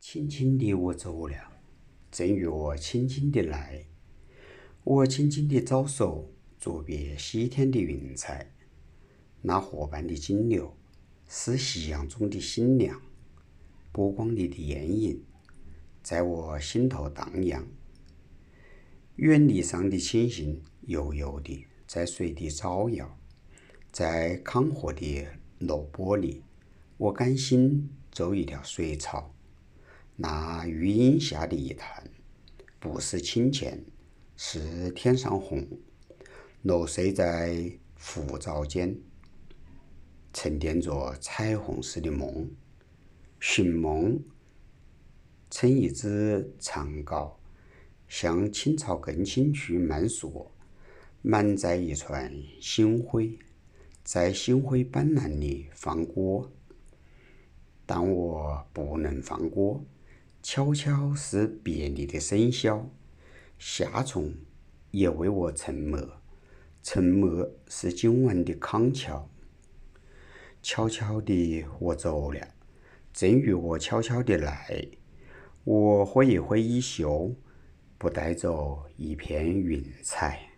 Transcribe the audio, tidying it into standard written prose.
轻轻地我走了，正与我轻轻地来。我轻轻地招手，作别西天的云彩。那河畔的金柳，是夕阳中的新娘，波光里的艳影，在我心头荡漾。远离上的星星，悠悠地在水底招摇。在康河的柔波里，我甘心做一条水草。那余荫下的一潭，不是清浅，是天上虹，揉碎在浮藻间，沉淀着彩虹似的梦。寻梦成一支长篙，向青草更青去漫溯，满载一船星辉，在星辉斑斓里放歌。但我不能放歌，悄悄是别离的笙箫，夏虫也为我沉默，沉默是今晚的康桥。悄悄地我走了，正与我悄悄地来。我挥一挥衣袖，不带走一片云彩。